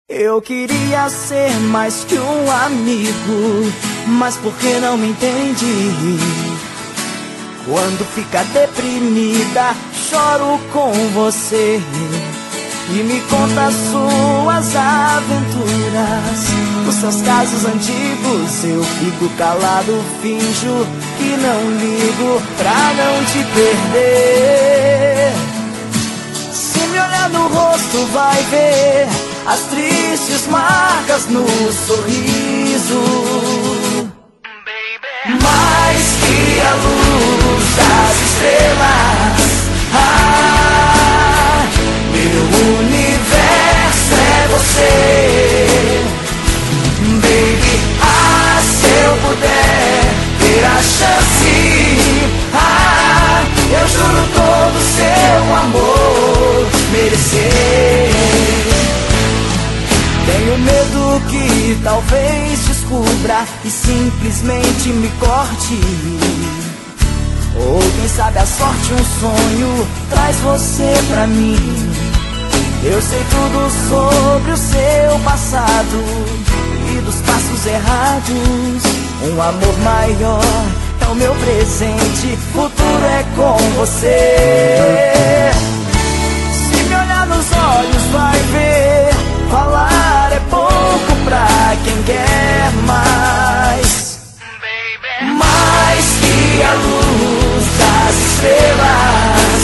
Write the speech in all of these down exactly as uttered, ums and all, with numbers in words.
Eu queria ser mais que um amigo, mas por que não me entende? Quando fica deprimida, choro com você e me conta suas aventuras. Os seus casos antigos, eu fico calado, finjo que não ligo pra não te perder. Se me olhar no rosto vai ver as tristes marcas no sorriso. Mais que a luz das estrelas, ah, meu universo é você. Baby, ah, se eu puder ter a chance, ah, eu juro todo seu amor merecer. Tenho medo que talvez descubra e simplesmente me corte. Ou quem sabe a sorte, um sonho traz você pra mim. Eu sei tudo sobre o seu passado e dos passos errados. Um amor maior é o meu presente, futuro é com você. Se me olhar nos olhos vai ver, falar é pouco pra quem quer mais. Mais que a luz das estrelas,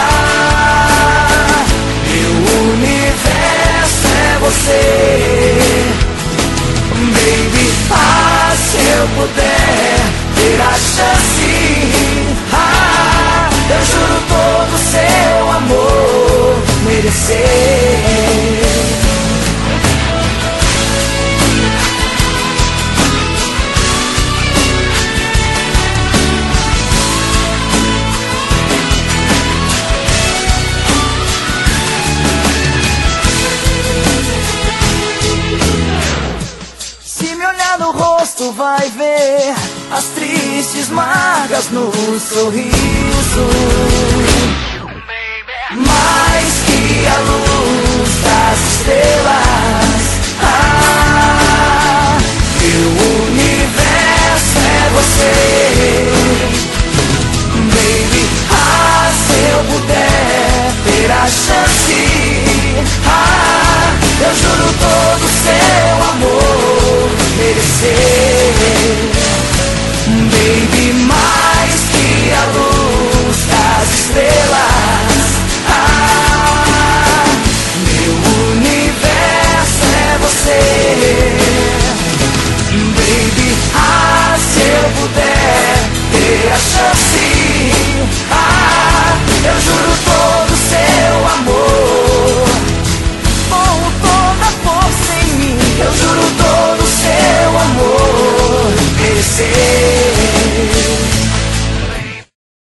ah, meu universo é você. Baby, ah, se eu puder ter a chance, ah, eu juro todo seu amor merecer. No rosto vai ver as tristes marcas no sorriso. Mais que a luz das estrelas, ah, meu universo é você. Baby, ah, se eu puder ter a chance, ah, eu juro todo seu amor merecer. Baby, mais que a luz das estrelas, ah, meu universo é você. Baby, ah, se eu puder ter a chance, ah, eu juro todo seu amor. Com toda a força em mim, eu juro todo seu amor merecer.